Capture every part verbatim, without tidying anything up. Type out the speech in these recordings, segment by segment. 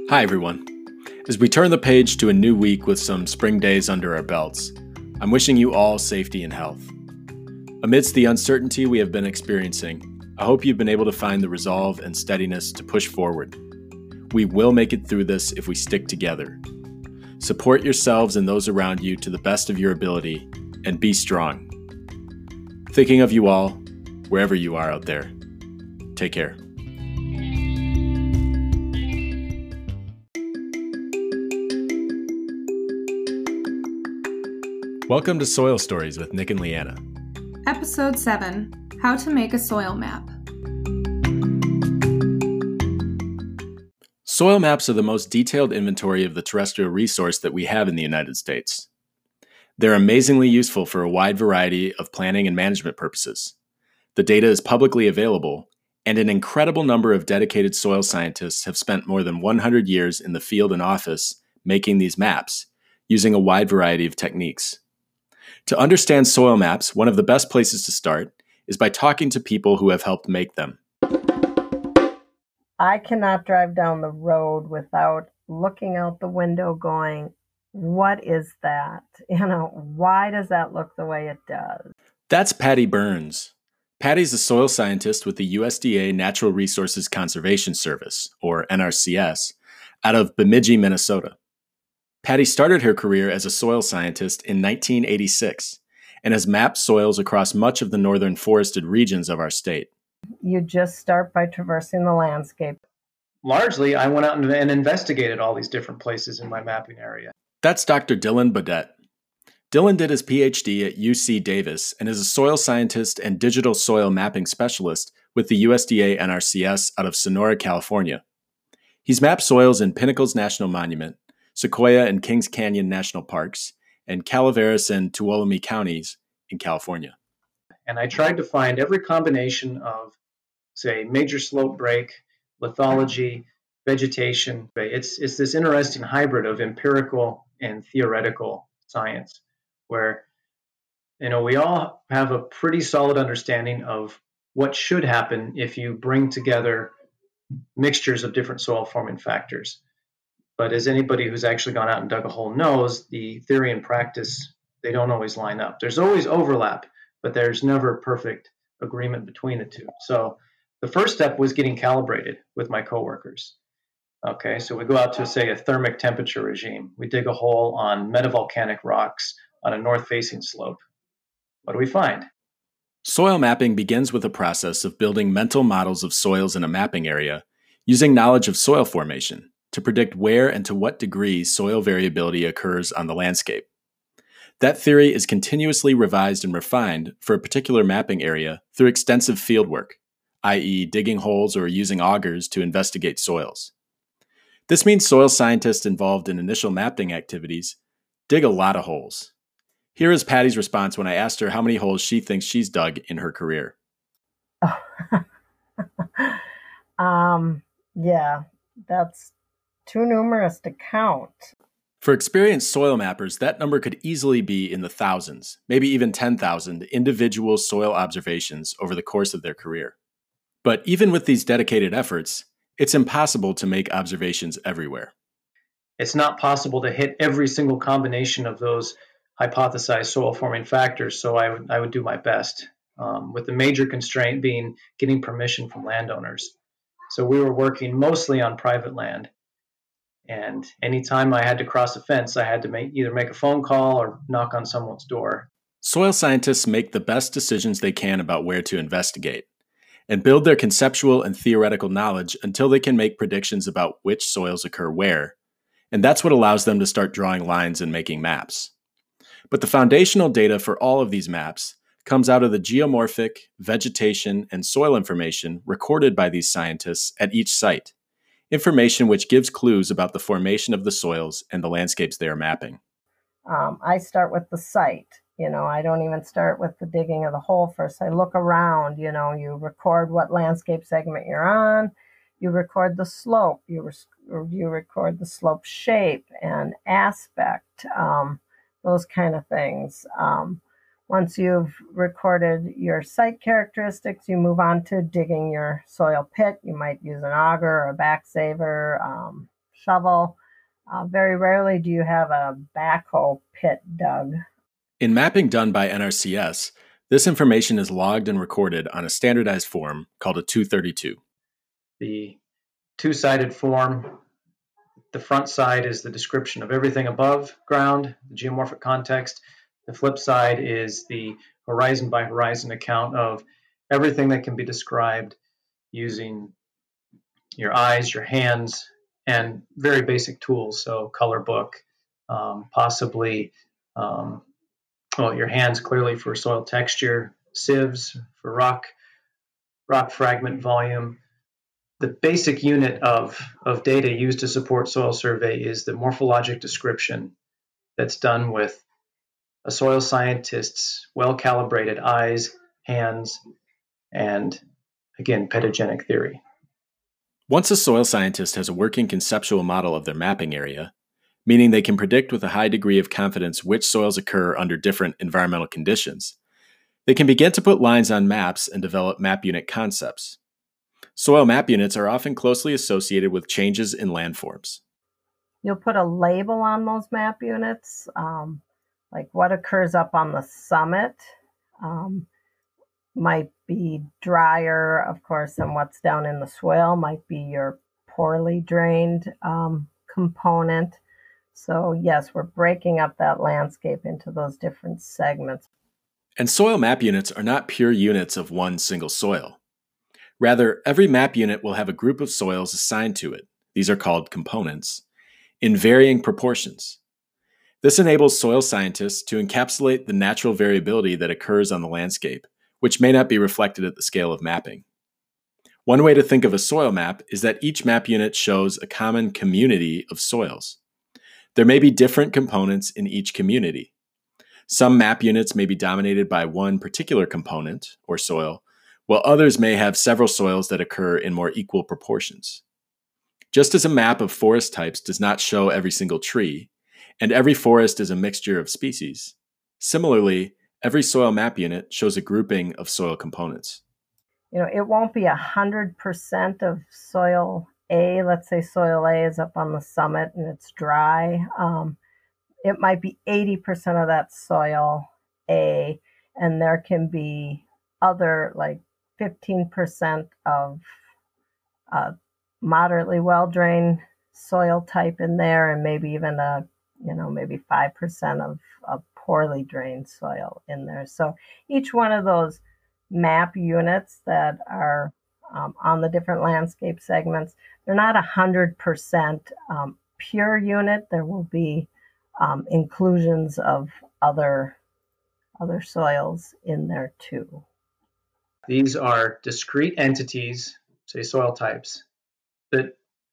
Hi, everyone. As we turn the page to a new week with some spring days under our belts, I'm wishing you all safety and health. Amidst the uncertainty we have been experiencing, I hope you've been able to find the resolve and steadiness to push forward. We will make it through this if we stick together. Support yourselves and those around you to the best of your ability, and be strong. Thinking of you all, wherever you are out there. Take care. Welcome to Soil Stories with Nick and Leanna. Episode seven, How to Make a Soil Map. Soil maps are the most detailed inventory of the terrestrial resource that we have in the United States. They're amazingly useful for a wide variety of planning and management purposes. The data is publicly available, and an incredible number of dedicated soil scientists have spent more than one hundred years in the field and office making these maps, using a wide variety of techniques. To understand soil maps, one of the best places to start is by talking to people who have helped make them. I cannot drive down the road without looking out the window going, what is that? You know, why does that look the way it does? That's Patty Burns. Patty's a soil scientist with the U S D A Natural Resources Conservation Service, or N R C S, out of Bemidji, Minnesota. Patty started her career as a soil scientist in nineteen eighty-six and has mapped soils across much of the northern forested regions of our state. You just start by traversing the landscape. Largely, I went out and investigated all these different places in my mapping area. That's Doctor Dylan Bodette. Dylan did his P H D at U C Davis and is a soil scientist and digital soil mapping specialist with the U S D A N R C S out of Sonora, California. He's mapped soils in Pinnacles National Monument, Sequoia and Kings Canyon National Parks, and Calaveras and Tuolumne counties in California. And I tried to find every combination of, say, major slope break, lithology, vegetation. It's, it's this interesting hybrid of empirical and theoretical science where, you know, we all have a pretty solid understanding of what should happen if you bring together mixtures of different soil forming factors. But as anybody who's actually gone out and dug a hole knows, the theory and practice, they don't always line up. There's always overlap, but there's never perfect agreement between the two. So the first step was getting calibrated with my coworkers. Okay, so we go out to, say, a thermic temperature regime. We dig a hole on metavolcanic rocks on a north-facing slope. What do we find? Soil mapping begins with a process of building mental models of soils in a mapping area using knowledge of soil formation to predict where and to what degree soil variability occurs on the landscape. That theory is continuously revised and refined for a particular mapping area through extensive fieldwork, that is digging holes or using augers to investigate soils. This means soil scientists involved in initial mapping activities dig a lot of holes. Here is Patty's response when I asked her how many holes she thinks she's dug in her career. um, yeah, that's too numerous to count. For experienced soil mappers, that number could easily be in the thousands, maybe even ten thousand individual soil observations over the course of their career. But even with these dedicated efforts, it's impossible to make observations everywhere. It's not possible to hit every single combination of those hypothesized soil forming factors, so I would, I would do my best, um, with the major constraint being getting permission from landowners. So we were working mostly on private land. And anytime I had to cross a fence, I had to make, either make a phone call or knock on someone's door. Soil scientists make the best decisions they can about where to investigate and build their conceptual and theoretical knowledge until they can make predictions about which soils occur where. And that's what allows them to start drawing lines and making maps. But the foundational data for all of these maps comes out of the geomorphic, vegetation, and soil information recorded by these scientists at each site. Information which gives clues about the formation of the soils and the landscapes they are mapping. Um, I start with the site. You know, I don't even start with the digging of the hole first. I look around, you know, you record what landscape segment you're on, you record the slope, you, re- you record the slope shape and aspect, um, those kind of things. Um, Once you've recorded your site characteristics, you move on to digging your soil pit. You might use an auger or a backsaver, um, shovel. Uh, very rarely do you have a backhoe pit dug. In mapping done by N R C S, this information is logged and recorded on a standardized form called a two thirty-two. The two-sided form, the front side is the description of everything above ground, the geomorphic context. The flip side is the horizon by horizon account of everything that can be described using your eyes, your hands, and very basic tools. So color book, um, possibly, um, well, your hands clearly for soil texture, sieves for rock, rock fragment volume. The basic unit of, of data used to support soil survey is the morphologic description that's done with a soil scientist's well-calibrated eyes, hands, and again, pedogenic theory. Once a soil scientist has a working conceptual model of their mapping area, meaning they can predict with a high degree of confidence which soils occur under different environmental conditions, they can begin to put lines on maps and develop map unit concepts. Soil map units are often closely associated with changes in landforms. You'll put a label on those map units, um, like what occurs up on the summit. Um, might be drier, of course, than what's down in the swale, might be your poorly drained um, component. So yes, we're breaking up that landscape into those different segments. And soil map units are not pure units of one single soil. Rather, every map unit will have a group of soils assigned to it, these are called components, in varying proportions. This enables soil scientists to encapsulate the natural variability that occurs on the landscape, which may not be reflected at the scale of mapping. One way to think of a soil map is that each map unit shows a common community of soils. There may be different components in each community. Some map units may be dominated by one particular component, or soil, while others may have several soils that occur in more equal proportions. Just as a map of forest types does not show every single tree, and every forest is a mixture of species, similarly, every soil map unit shows a grouping of soil components. You know, it won't be one hundred percent of soil A. Let's say soil A is up on the summit and it's dry. Um, it might be eighty percent of that soil A, and there can be other, like fifteen percent of uh, moderately well-drained soil type in there, and maybe even a, you know, maybe five percent of, of poorly drained soil in there. So each one of those map units that are um, on the different landscape segments, they're not one hundred percent um, pure unit. There will be um, inclusions of other, other soils in there too. These are discrete entities, say soil types, that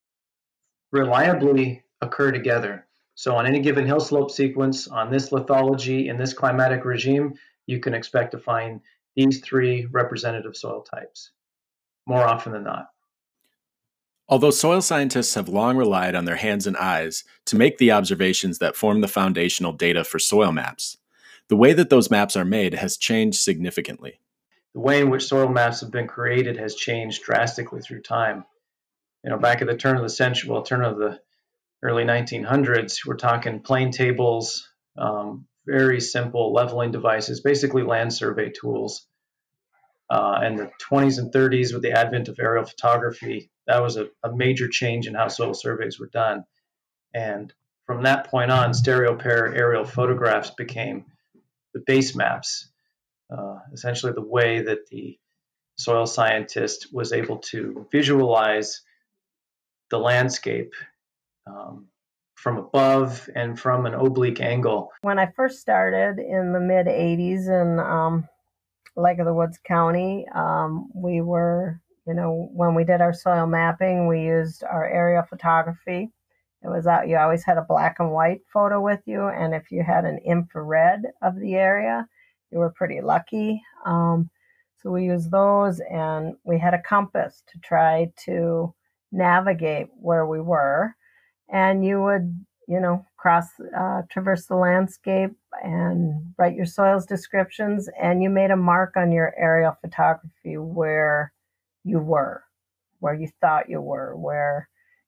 reliably occur together. So on any given hill slope sequence, on this lithology, in this climatic regime, you can expect to find these three representative soil types, more often than not. Although soil scientists have long relied on their hands and eyes to make the observations that form the foundational data for soil maps, the way that those maps are made has changed significantly. The way in which soil maps have been created has changed drastically through time. You know, back at the turn of the century, well, turn of the early nineteen hundreds, we're talking plane tables, um, very simple leveling devices, basically land survey tools. Uh, and the twenties and thirties, with the advent of aerial photography, that was a, a major change in how soil surveys were done. And from that point on, stereo pair aerial photographs became the base maps, uh, essentially the way that the soil scientist was able to visualize the landscape um, from above and from an oblique angle. When I first started in the mid eighties in um, Lake of the Woods County, um, we were, you know, when we did our soil mapping, we used our aerial photography. It was out, you always had a black and white photo with you, and if you had an infrared of the area, you were pretty lucky. Um, so we used those, and we had a compass to try to navigate where we were. And you would, you know, cross, uh, traverse the landscape and write your soils descriptions, and you made a mark on your aerial photography where you were, where you thought you were, where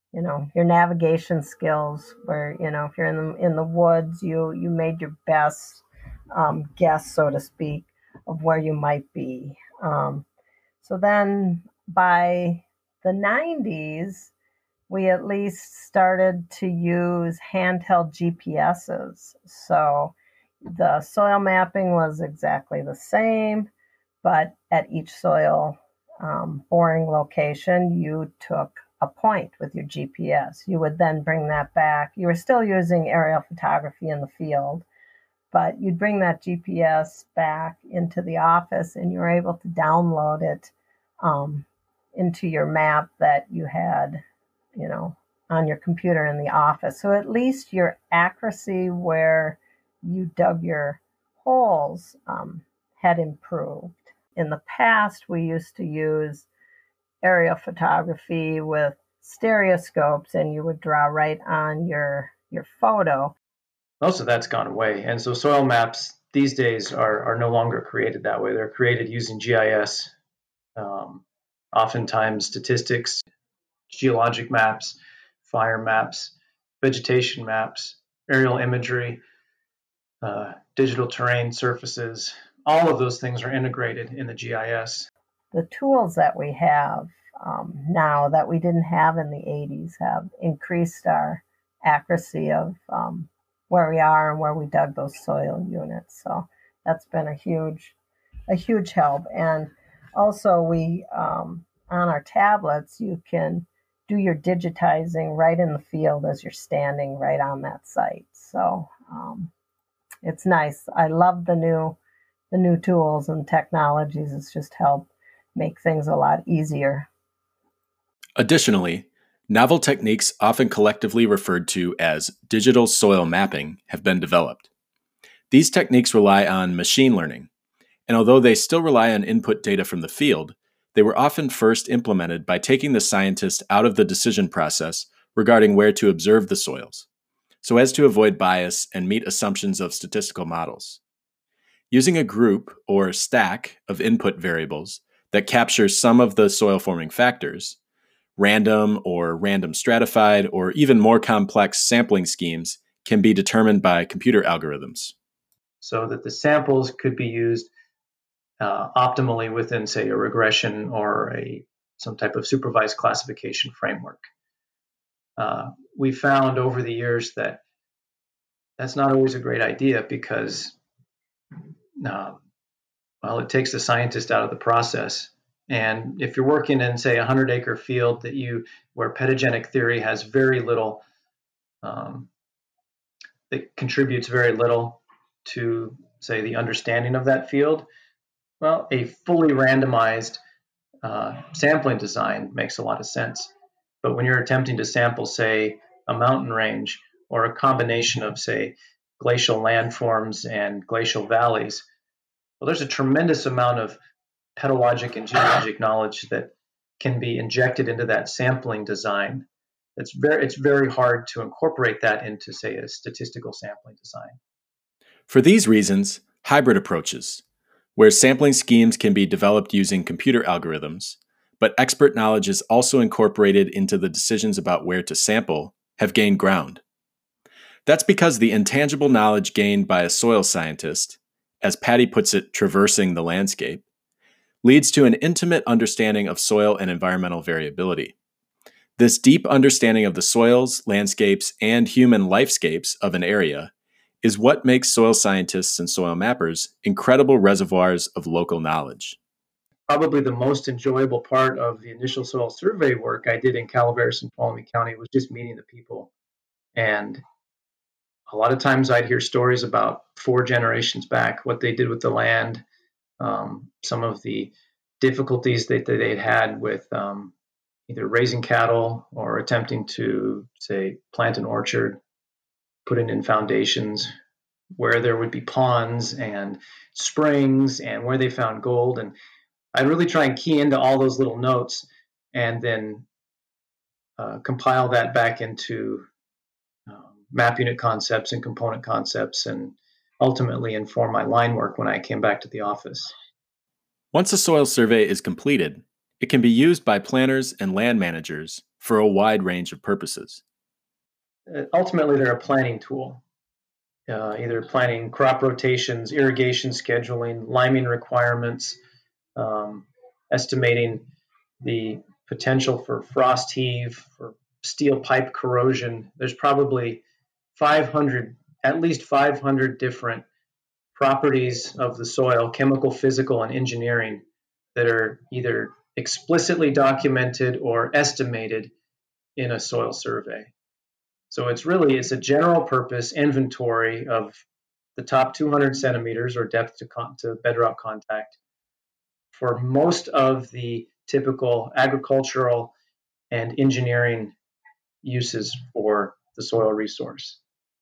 you know, your navigation skills, where, you know, if you're in the in the woods, you you made your best um, guess, so to speak, of where you might be. Um, so then by the nineties, we at least started to use handheld G P S's. So the soil mapping was exactly the same, but at each soil um, boring location, you took a point with your G P S. You would then bring that back. You were still using aerial photography in the field, but you'd bring that G P S back into the office and you were able to download it um, into your map that you had, you know, on your computer in the office. So at least your accuracy where you dug your holes um, had improved. In the past, we used to use aerial photography with stereoscopes, and you would draw right on your your photo. Most of that's gone away, and so soil maps these days are are no longer created that way. They're created using G I S, um, oftentimes statistics, geologic maps, fire maps, vegetation maps, aerial imagery, uh, digital terrain surfaces. All of those things are integrated in the G I S. The tools that we have um, now that we didn't have in the eighties have increased our accuracy of um, where we are and where we dug those soil units. So that's been a huge, a huge help. And also we, um, on our tablets, you can do your digitizing right in the field as you're standing right on that site. So um, it's nice. I love the new the new tools and technologies. It's just helped make things a lot easier. Additionally, novel techniques often collectively referred to as digital soil mapping have been developed. These techniques rely on machine learning, and although they still rely on input data from the field, they were often first implemented by taking the scientist out of the decision process regarding where to observe the soils, so as to avoid bias and meet assumptions of statistical models. Using a group or stack of input variables that captures some of the soil-forming factors, random or random stratified or even more complex sampling schemes can be determined by computer algorithms. So that the samples could be used uh, optimally within, say, a regression or a some type of supervised classification framework. Uh, we found over the years that that's not always a great idea because Uh, well, it takes the scientist out of the process. And if you're working in, say, a hundred acre field that you where pedogenic theory has very little, um, that contributes very little to, say, the understanding of that field, well, a fully randomized uh, sampling design makes a lot of sense. But when you're attempting to sample, say, a mountain range or a combination of, say, glacial landforms and glacial valleys, well, there's a tremendous amount of pedologic and geologic knowledge that can be injected into that sampling design. It's very, it's very hard to incorporate that into, say, a statistical sampling design. For these reasons, hybrid approaches, where sampling schemes can be developed using computer algorithms, but expert knowledge is also incorporated into the decisions about where to sample, have gained ground. That's because the intangible knowledge gained by a soil scientist, as Patty puts it, traversing the landscape, leads to an intimate understanding of soil and environmental variability. This deep understanding of the soils, landscapes, and human lifescapes of an area is what makes soil scientists and soil mappers incredible reservoirs of local knowledge. Probably the most enjoyable part of the initial soil survey work I did in Calaveras and Tuolumne County was just meeting the people. And a lot of times I'd hear stories about four generations back, what they did with the land, um, some of the difficulties that, that they'd had with um, either raising cattle or attempting to, say, plant an orchard, putting in foundations, where there would be ponds and springs and where they found gold. And I'd really try and key into all those little notes and then uh, compile that back into map unit concepts and component concepts, and ultimately inform my line work when I came back to the office. Once a soil survey is completed, It can be used by planners and land managers for a wide range of purposes. Ultimately, they're a planning tool, uh, either planning crop rotations, irrigation scheduling, liming requirements, um, estimating the potential for frost heave, for steel pipe corrosion. There's probably five hundred, at least five hundred different properties of the soil, chemical, physical, and engineering, that are either explicitly documented or estimated in a soil survey. So it's really, it's a general purpose inventory of the top two hundred centimeters or depth to, con- to bedrock contact for most of the typical agricultural and engineering uses for the soil resource.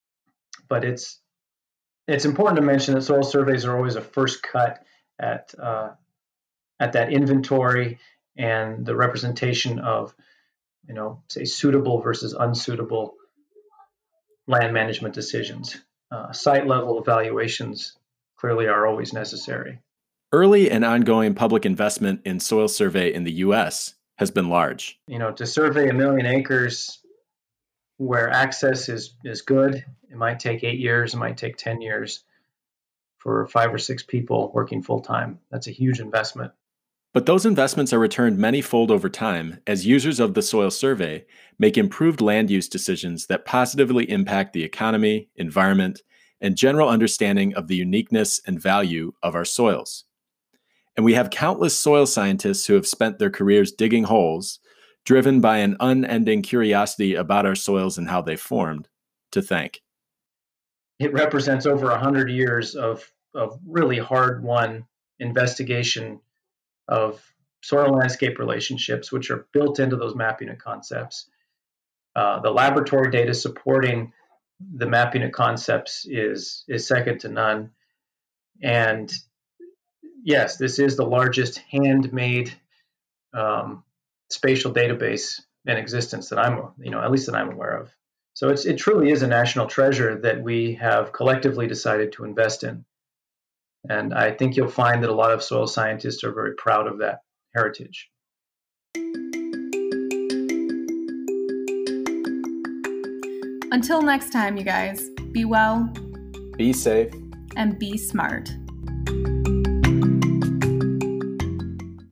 But it's it's important to mention that soil surveys are always a first cut at uh, at that inventory and the representation of, you know, say suitable versus unsuitable land management decisions. Uh, site level evaluations clearly are always necessary. Early and ongoing public investment in soil survey in the U S has been large. You know, to survey a million acres where access is, is good, it might take eight years, it might take ten years for five or six people working full time. That's a huge investment. But those investments are returned many-fold over time as users of the soil survey make improved land use decisions that positively impact the economy, environment, and general understanding of the uniqueness and value of our soils. And we have countless soil scientists who have spent their careers digging holes, driven by an unending curiosity about our soils and how they formed, to thank. It represents over one hundred years of, of really hard-won investigation of soil landscape relationships, which are built into those mapping and concepts. Uh, the laboratory data supporting the mapping and concepts is, is second to none. And yes, this is the largest handmade um, spatial database in existence that I'm, you know, at least that I'm aware of. So it's, it truly is a national treasure that we have collectively decided to invest in. And I think you'll find that a lot of soil scientists are very proud of that heritage. Until next time, you guys, be well, Be safe, and be smart.